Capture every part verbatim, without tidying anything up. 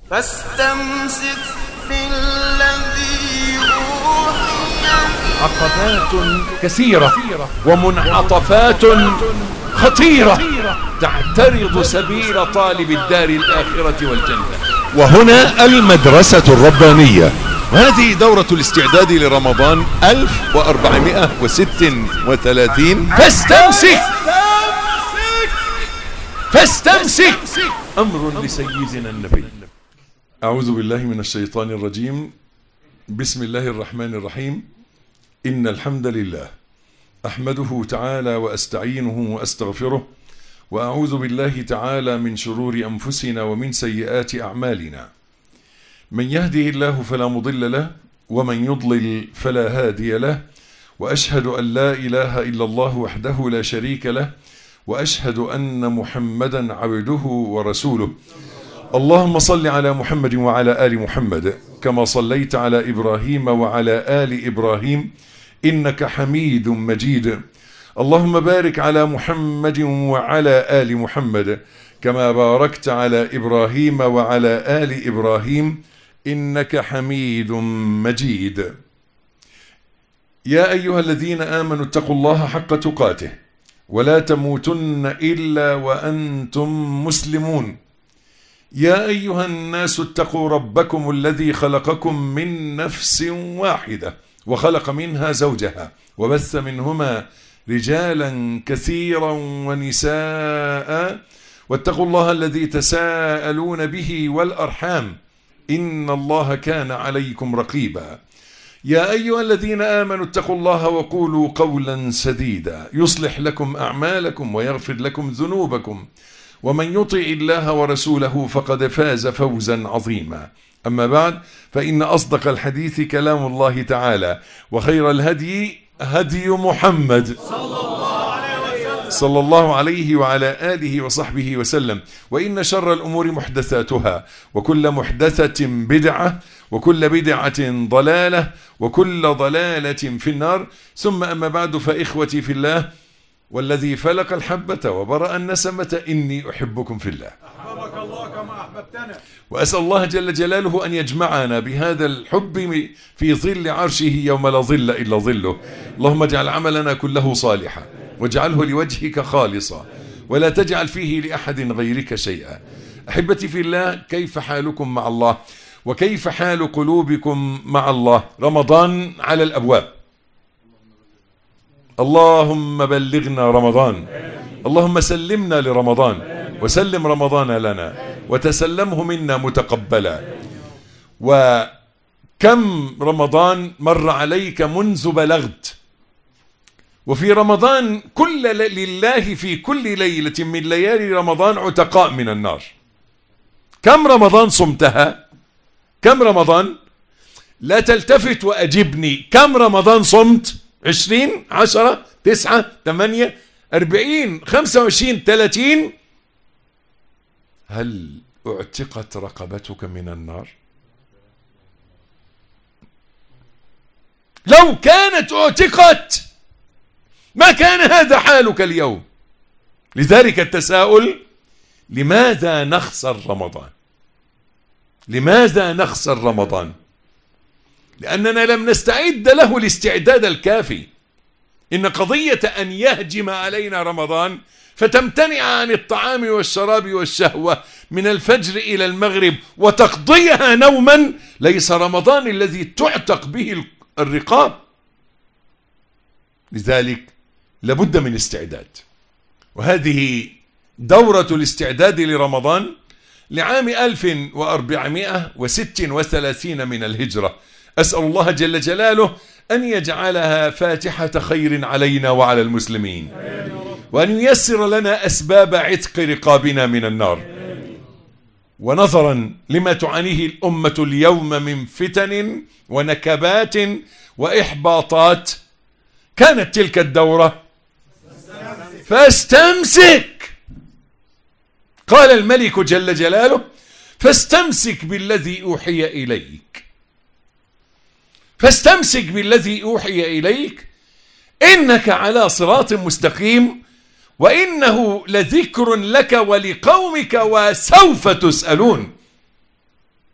فاستمسك بالذي أوحي. عقبات كثيرة ومنعطفات خطيرة تعترض سبيل طالب الدار الآخرة والجنة. وهنا المدرسة الربانية، وهذه دورة الاستعداد لرمضان ألف وأربعمائة وستة وثلاثين. فاستمسك فاستمسك أمر لسيدنا النبي. أعوذ بالله من الشيطان الرجيم. بسم الله الرحمن الرحيم. إن الحمد لله أحمده تعالى وأستعينه وأستغفره، وأعوذ بالله تعالى من شرور أنفسنا ومن سيئات أعمالنا. من يهده الله فلا مضل له، ومن يضلل فلا هادي له، وأشهد أن لا إله إلا الله وحده لا شريك له، وأشهد أن محمدا عبده ورسوله. اللهم صل على محمد وعلى آل محمد كما صليت على إبراهيم وعلى آل إبراهيم إنك حميد مجيد. اللهم بارك على محمد وعلى آل محمد كما باركت على إبراهيم وعلى آل إبراهيم إنك حميد مجيد. يا أيها الذين آمنوا اتقوا الله حق تقاته ولا تموتن إلا وأنتم مسلمون. يا أيها الناس اتقوا ربكم الذي خلقكم من نفس واحدة وخلق منها زوجها وبث منهما رجالا كثيرا ونساء، واتقوا الله الذي تساءلون به والأرحام إن الله كان عليكم رقيبا. يا أيها الذين آمنوا اتقوا الله وقولوا قولا سديدا يصلح لكم أعمالكم ويغفر لكم ذنوبكم، ومن يطع الله ورسوله فقد فاز فوزا عظيما. أما بعد، فإن أصدق الحديث كلام الله تعالى، وخير الهدي هدي محمد صلى الله عليه وعلى آله وصحبه وسلم. وإن شر الأمور محدثاتها، وكل محدثة بدعة، وكل بدعة ضلالة، وكل ضلالة في النار. ثم أما بعد، فإخوتي في الله، والذي فلق الحبة وبرأ النسمة إني أحبكم في الله. أحببك الله كما أحببتنا. وأسأل الله جل جلاله أن يجمعنا بهذا الحب في ظل عرشه يوم لا ظل إلا ظله. اللهم اجعل عملنا كله صالحا، واجعله لوجهك خالصا، ولا تجعل فيه لأحد غيرك شيئا. أحبتي في الله، كيف حالكم مع الله؟ وكيف حال قلوبكم مع الله؟ رمضان على الأبواب. اللهم بلغنا رمضان، اللهم سلمنا لرمضان، وسلم رمضان لنا، وتسلمه منا متقبلا. وكم رمضان مر عليك منذ بلغت، وفي رمضان كل لله في كل ليلة من ليالي رمضان عتقاء من النار. كم رمضان صمتها؟ كم رمضان؟ لا تلتفت وأجبني. كم رمضان صمت؟ عشرين، عشرة، تسعة، ثمانية، أربعين، خمسة وعشرين، ثلاثين. هل اعتقت رقبتك من النار؟ لو كانت اعتقت ما كان هذا حالك اليوم. لذلك التساؤل: لماذا نخسر رمضان؟ لماذا نخسر رمضان؟ لأننا لم نستعد له الاستعداد الكافي. إن قضية أن يهجم علينا رمضان فتمتنع عن الطعام والشراب والشهوة من الفجر إلى المغرب وتقضيها نوما ليس رمضان الذي تعتق به الرقاب. لذلك لابد من استعداد، وهذه دورة الاستعداد لرمضان لعام ألف وأربعمائة وستة وثلاثين من الهجرة. أسأل الله جل جلاله أن يجعلها فاتحة خير علينا وعلى المسلمين، وأن ييسر لنا أسباب عتق رقابنا من النار. ونظرا لما تعانيه الأمة اليوم من فتن ونكبات وإحباطات، كانت تلك الدورة فاستمسك. قال الملك جل جلاله: فاستمسك بالذي أوحي إليك. فاستمسك بالذي أوحي إليك إنك على صراط مستقيم، وإنه لذكر لك ولقومك وسوف تسألون.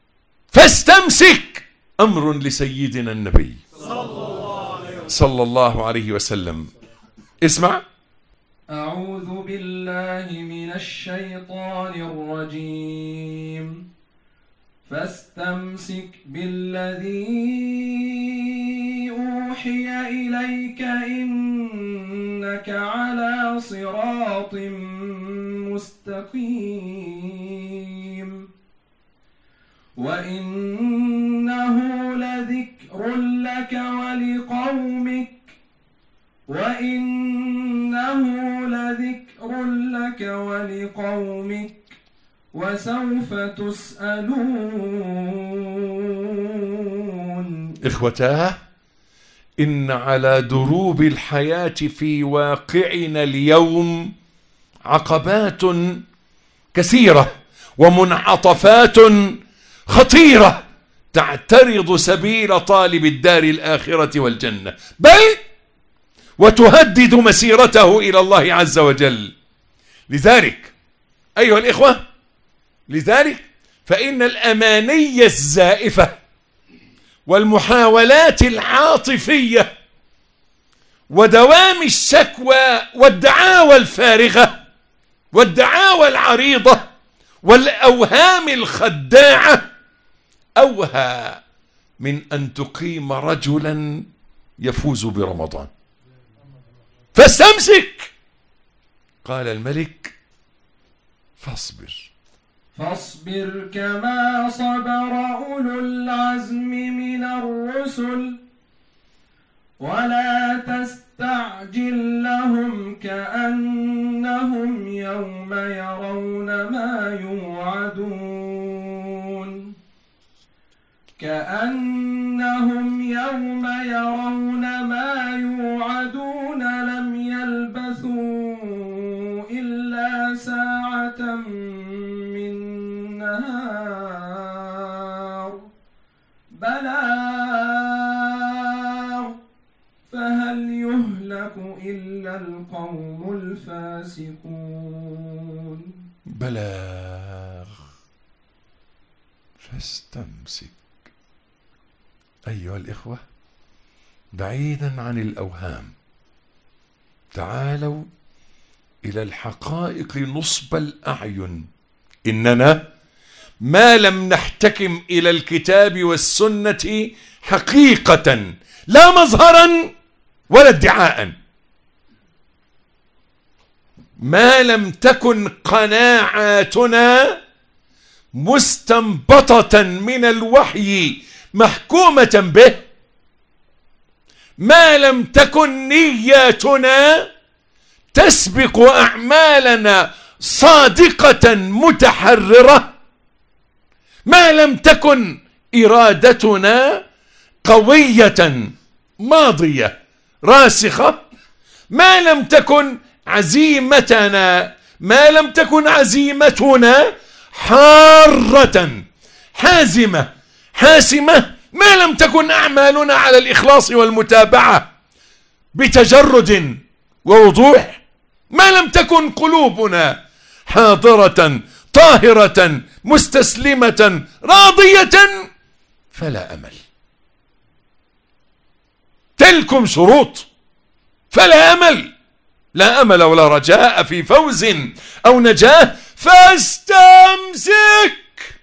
فاستمسك أمر لسيدنا النبي صلى الله عليه وسلم. اسمع. أعوذ بالله من الشيطان الرجيم. فاستمسك بالذي أوحي إليك إنك على صراط مستقيم وإنه لذكر لك ولقومك وإنه لذكر لك ولقومك وسوف تسألون. إخوتاه، إن على دروب الحياة في واقعنا اليوم عقبات كثيرة ومنعطفات خطيرة تعترض سبيل طالب الدار الآخرة والجنة، بل وتهدد مسيرته إلى الله عز وجل. لذلك أيها الإخوة، لذلك فإن الأماني الزائفة والمحاولات العاطفية ودوام الشكوى والدعاوى الفارغة والدعاوى العريضة والأوهام الخداعة أوهى من أن تقيم رجلا يفوز برمضان. فاستمسك. قال الملك فاصبر فاصبر كما صبر أولو العزم من الرسل ولا تستعجل لهم كأنهم يوم يرون ما يوعدون كأنهم يوم يرون ما يوعدون لم يلبثوا إلا ساعة من نهار بلاغ فهل يهلك إلا القوم الفاسقون. بلاغ. فاستمسك. أيها الإخوة، بعيدا عن الأوهام، تعالوا إلى الحقائق نصب الأعين. إننا ما لم نحتكم إلى الكتاب والسنة حقيقة، لا مظهرا ولا ادعاء، ما لم تكن قناعاتنا مستنبطة من الوحي محكومة به، ما لم تكن نياتنا تسبق أعمالنا صادقة متحررة، ما لم تكن إرادتنا قوية ماضية راسخة، ما لم تكن عزيمتنا ما لم تكن عزيمتنا حارة حازمة حاسمة، ما لم تكن أعمالنا على الإخلاص والمتابعة بتجرد ووضوح، ما لم تكن قلوبنا حاضرة طاهرة مستسلمة راضية، فلا أمل. تلكم شروط، فلا أمل، لا أمل ولا رجاء في فوز أو نجاة. فاستمسك.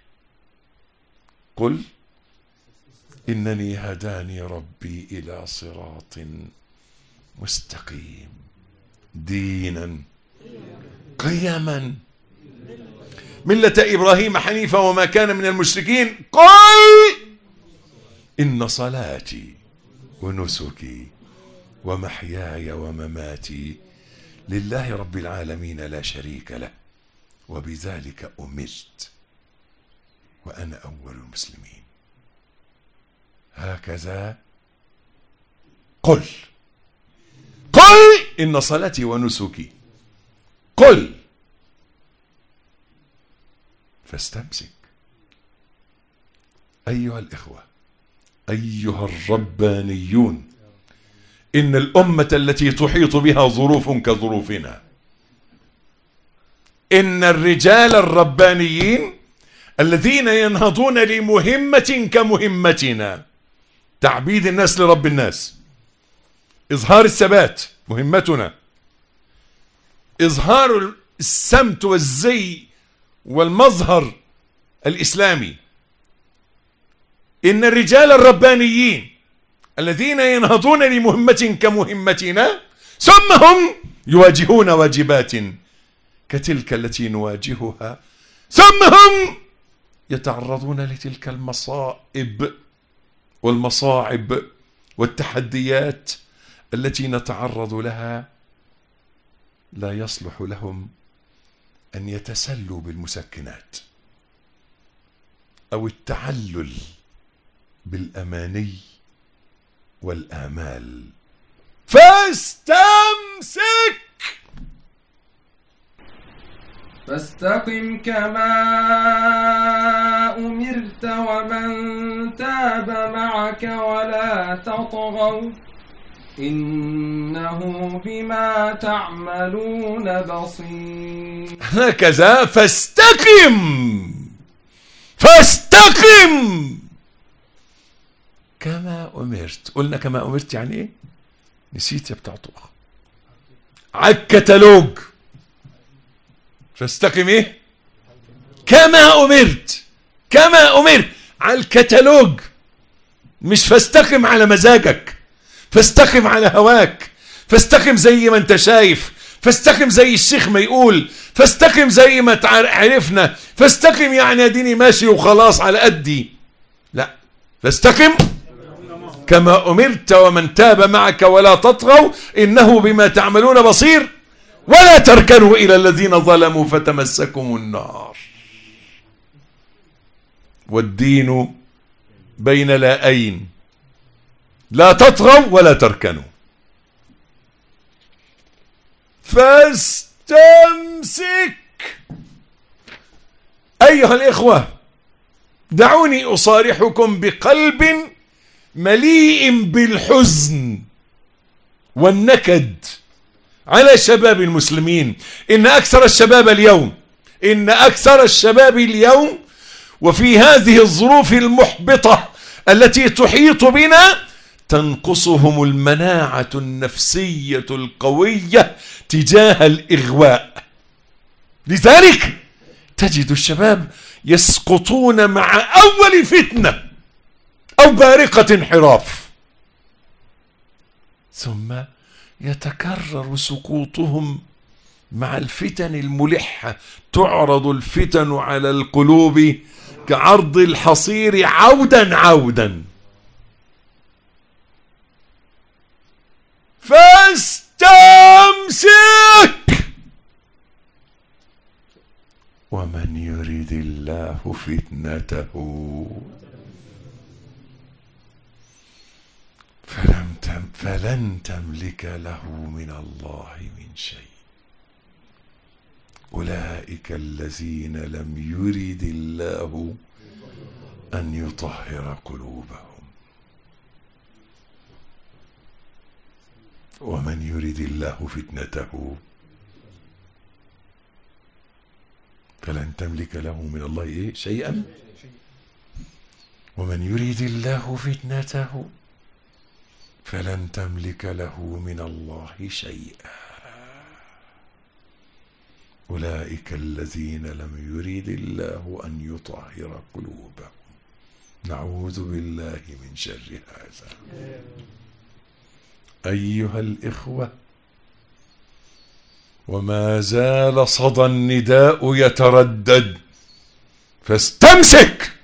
قل إنني هداني ربي إلى صراط مستقيم دينا قيما ملة إبراهيم حنيفا وما كان من المشركين. قل إن صلاتي ونسكي ومحياي ومماتي لله رب العالمين لا شريك له وبذلك أمرت وأنا أول المسلمين. هكذا قل قل إن صلاتي ونسكي. قل فاستمسك. أيها الإخوة، أيها الربانيون، إن الأمة التي تحيط بها ظروف كظروفنا، إن الرجال الربانيين الذين ينهضون لمهمة كمهمتنا، تعبيد الناس لرب الناس، إظهار الثبات مهمتنا، إظهار السمت والزي والمظهر الإسلامي. إن الرجال الربانيين الذين ينهضون لمهمة كمهمتنا ثم هم يواجهون واجبات كتلك التي نواجهها، ثم هم يتعرضون لتلك المصائب والمصاعب والتحديات التي نتعرض لها. لا يصلح لهم أن يتسلوا بالمسكنات أو التعلل بالأماني والآمال. فاستمسك فاستقم كما أمرت ومن تاب معك ولا تطغوا إنه بما تعملون بصير. هكذا فاستقم فاستقم كما أمرت. قلنا كما أمرت يعني إيه؟ نسيت يا بتاع طوخ على الكتالوج. فاستقم إيه؟ كما أمرت، كما أمرت على الكتالوج، مش فاستقم على مزاجك، فاستقم على هواك، فاستقم زي ما انت شايف، فاستقم زي الشيخ ما يقول، فاستقم زي ما عرفنا، فاستقم يعني اديني ماشي وخلاص على قدي. لا، فاستقم كما أمرت ومن تاب معك ولا تطغوا إنه بما تعملون بصير ولا تركنوا إلى الذين ظلموا فتمسكم النار. والدين بين لاءين، لا تطغوا ولا تركنوا. فاستمسك أيها الإخوة. دعوني أصارحكم بقلب مليء بالحزن والنكد على شباب المسلمين. إن أكثر الشباب اليوم إن أكثر الشباب اليوم وفي هذه الظروف المحبطة التي تحيط بنا تنقصهم المناعة النفسية القوية تجاه الإغواء. لذلك تجد الشباب يسقطون مع أول فتنة أو بارقة انحراف، ثم يتكرر سقوطهم مع الفتن الملحة. تعرض الفتن على القلوب كعرض الحصير عودا عودا. فاستمسك ومن يريد الله فتنته فلم تم فلن تملك له من الله من شيء. أولئك الذين لم يرد الله أن يطهر قلوبهم. ومن يرد الله فتنته فلن تملك له من الله إيه؟ شيئا. ومن يرد الله فتنته فلن تملك له من الله شيئا. أولئك الذين لم يرد الله أن يطهر قلوبهم. نعوذ بالله من شر هذا. أيها الإخوة، وما زال صدى النداء يتردد. فاستمسك.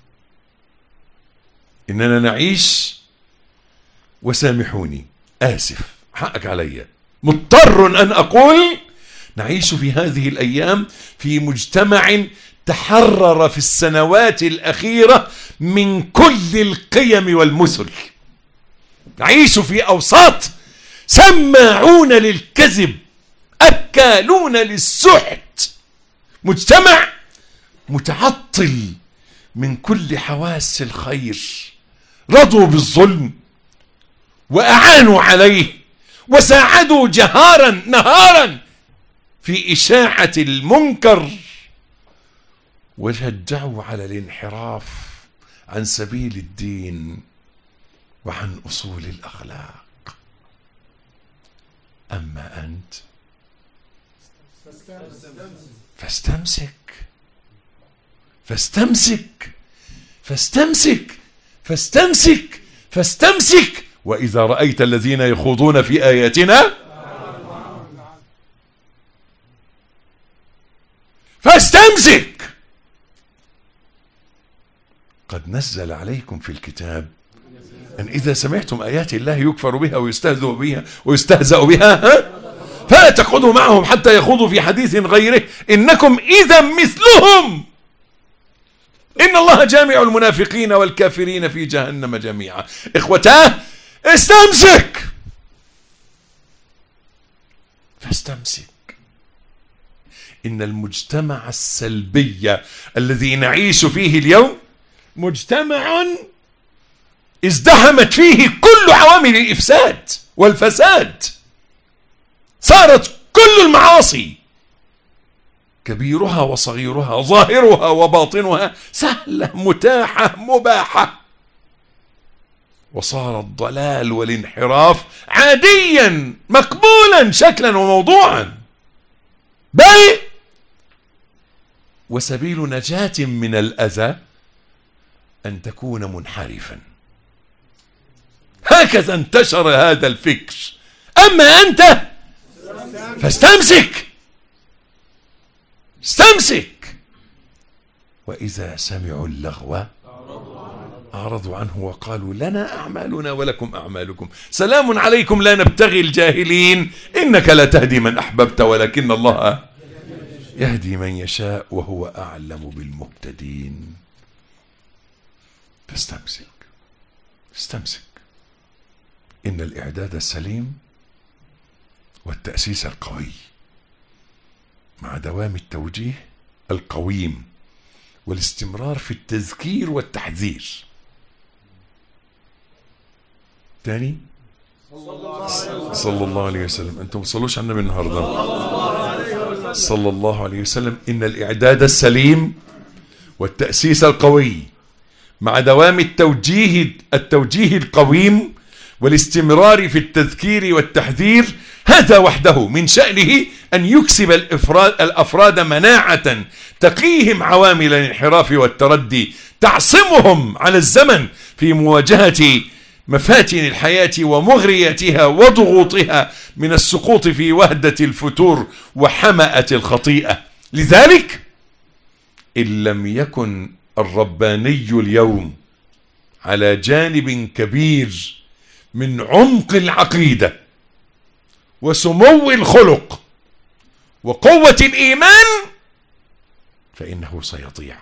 إننا نعيش، وسامحوني آسف حقك علي، مضطر أن أقول نعيش في هذه الأيام في مجتمع تحرر في السنوات الأخيرة من كل القيم والمثل. نعيش في أوساط سماعون للكذب، أكالون للسحت، مجتمع متعطل من كل حواس الخير، رضوا بالظلم وأعانوا عليه وساعدوا جهارا نهارا في إشاعة المنكر وشجعوا على الانحراف عن سبيل الدين وعن أصول الأخلاق. أما أنت فاستمسك فاستمسك فاستمسك فاستمسك فاستمسك وإذا رأيت الذين يخوضون في آياتنا فاستمسك. قد نزل عليكم في الكتاب أن إذا سمعتم آيات الله يكفر بها ويستهزأ بها ويستهزأ بها ها؟ فلا تقعدوا معهم حتى يخوضوا في حديث غيره إنكم إذا مثلهم إن الله جامع المنافقين والكافرين في جهنم جميعا. إخوتاه استمسك فاستمسك. إن المجتمع السلبي الذي نعيش فيه اليوم مجتمع ازدحمت فيه كل عوامل الإفساد والفساد. صارت كل المعاصي كبيرها وصغيرها ظاهرها وباطنها سهلة متاحة مباحة، وصار الضلال والانحراف عاديا مقبولا شكلا وموضوعا، بل وسبيل نجاة من الأذى أن تكون منحرفا. هكذا انتشر هذا الفكر. أما أنت فاستمسك استمسك. وإذا سمعوا اللغو أعرضوا عنه وقالوا لنا أعمالنا ولكم أعمالكم سلام عليكم لا نبتغي الجاهلين إنك لا تهدي من أحببت ولكن الله يهدي من يشاء وهو أعلم بالمهتدين. فاستمسك استمسك. إن الإعداد السليم والتأسيس القوي مع دوام التوجيه القويم والاستمرار في التذكير والتحذير. تاني صلى الله عليه وسلم. أنتم وصلوش عنا من النهاردة صلى الله عليه وسلم. إن الإعداد السليم والتأسيس القوي مع دوام التوجيه التوجيه القويم والاستمرار في التذكير والتحذير هذا وحده من شأنه أن يكسب الأفراد, الأفراد مناعة تقيهم عوامل الانحراف والتردي تعصمهم على الزمن في مواجهة مفاتن الحياة ومغرياتها وضغوطها من السقوط في وهدة الفتور وحمأة الخطيئة. لذلك إن لم يكن الرباني اليوم على جانب كبير من عمق العقيدة وسمو الخلق وقوة الإيمان فإنه سيضيع.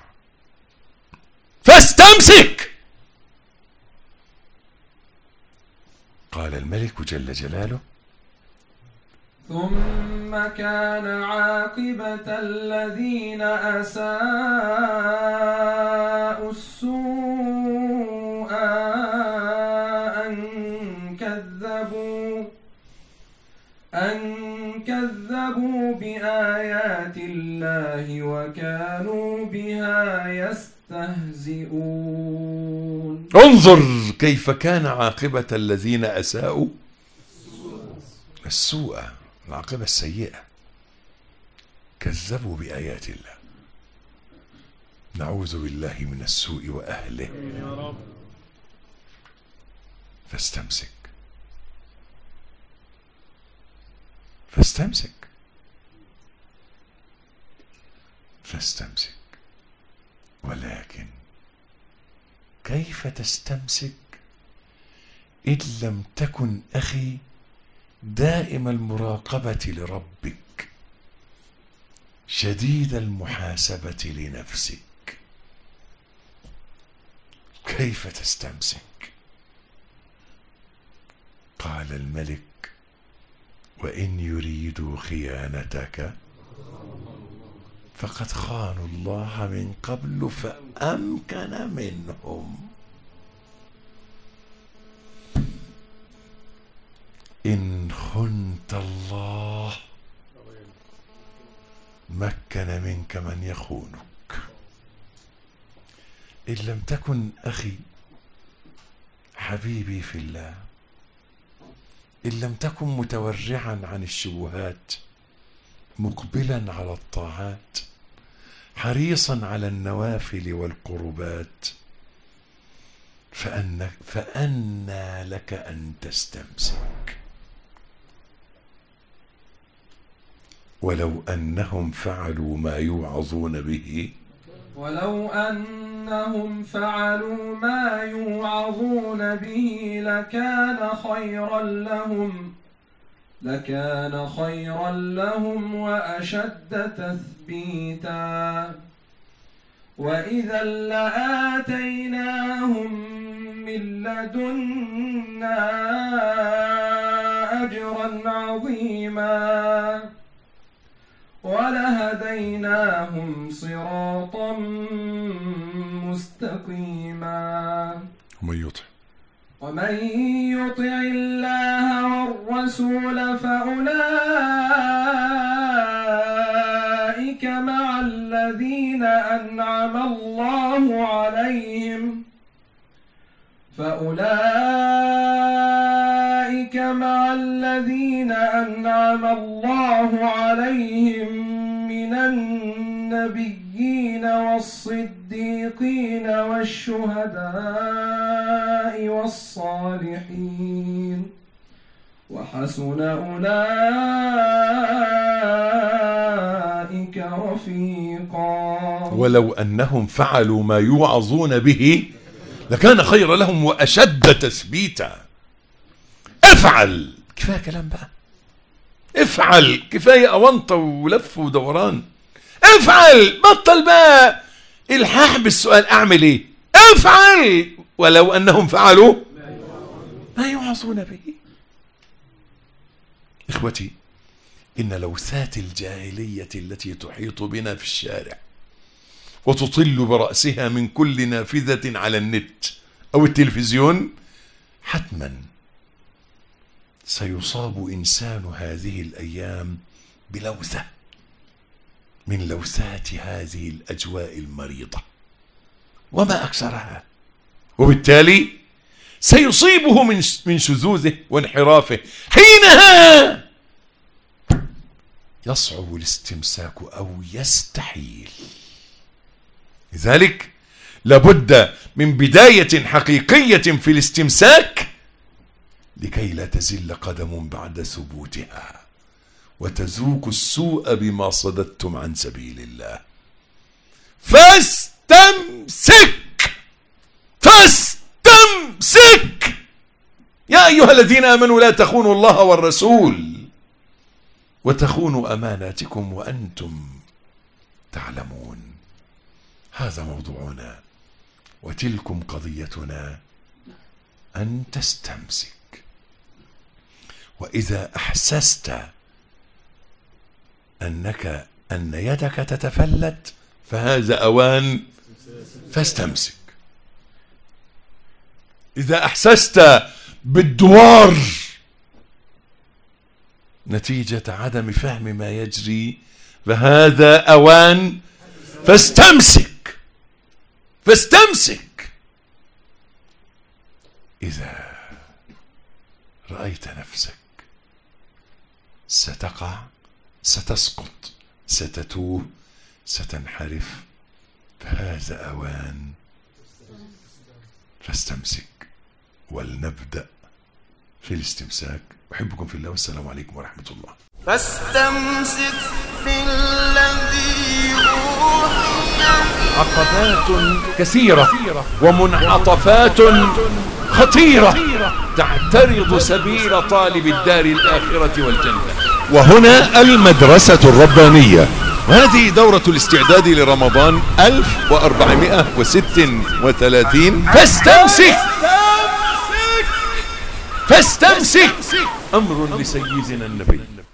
فاستمسك. قال الملك جل جلاله ثم كان عاقبة الذين أساءوا السوء أن كذبوا أن كذبوا بآيات الله وكانوا بها يستهزئون. انظر كيف كان عاقبة الذين أساءوا السوء، العاقبة السيئة، كذبوا بآيات الله. نعوذ بالله من السوء وأهله. فاستمسك فاستمسك فاستمسك. ولكن كيف تستمسك إن لم تكن أخي دائم المراقبة لربك شديد المحاسبة لنفسك؟ كيف تستمسك؟ قال الملك وإن يريدوا خيانتك فقد خانوا الله من قبل فأمكن منهم. إن خنت الله مكن منك من يخونك. إن لم تكن أخي حبيبي في الله، إن لم تكن متورعا عن الشبهات، مقبلا على الطاعات، حريصا على النوافل والقربات، فأنك فأنى لك أن تستمسك. ولو أنهم فعلوا ما يوعظون به ولو أنهم فعلوا ما يوعظون به لكان خيرا لهم لكان خيرا لهم وأشد تثبيتا، وإذا لآتيناهم من لدنا أجرا عظيما ولهديناهم صراطا مستقيما. ومن يطع ومن يطع الله والرسول فأولئك مع الذين أنعم الله عليهم فأولئك مع الذين أنعم الله عليهم من النبيين والصديقين والشهداء والصالحين وحسن أولئك رفيقا. ولو أنهم فعلوا ما يوعظون به لكان خير لهم وأشد تثبيتا. افعل، كفاية كلام بقى، افعل، كفاية أونطة ولف ودوران، افعل، بطل بقى الحاح بالسؤال أعمل ايه، افعل. ولو أنهم فعلوا ما يوعظون به. إخوتي، إن لوثات الجاهلية التي تحيط بنا في الشارع وتطل برأسها من كل نافذة على النت أو التلفزيون حتما سيصاب إنسان هذه الأيام بلوثة من لوثات هذه الأجواء المريضة وما أكثرها، وبالتالي سيصيبه من من شذوذه وانحرافه. حينها يصعب الاستمساك أو يستحيل. لذلك لابد من بداية حقيقية في الاستمساك لكي لا تزل قدم بعد ثبوتها وتذوق السوء بما صددتم عن سبيل الله. فاستمسك فاستمسك يا أيها الذين آمنوا لا تخونوا الله والرسول وتخونوا أماناتكم وأنتم تعلمون. هذا موضوعنا وتلكم قضيتنا، أن تستمسك. وإذا أحسست أنك أن يدك تتفلت فهذا أوان فاستمسك. إذا أحسست بالدوار نتيجة عدم فهم ما يجري فهذا أوان فاستمسك فاستمسك. إذا رأيت نفسك ستقع، ستسقط، ستتوه، ستنحرف فهذا أوان فاستمسك. ولنبدأ في الاستمساك. أحبكم في الله والسلام عليكم ورحمة الله. فاستمسك بالذي أوحي. عقبات كثيرة ومنعطفات خطيرة تعترض سبيل طالب الدار الآخرة والجنة. وهنا المدرسة الربانية، وهذه دورة الاستعداد لرمضان ألف وأربعمائة وستة وثلاثين. فاستمسك فاستمسك أمر لسيدنا النبي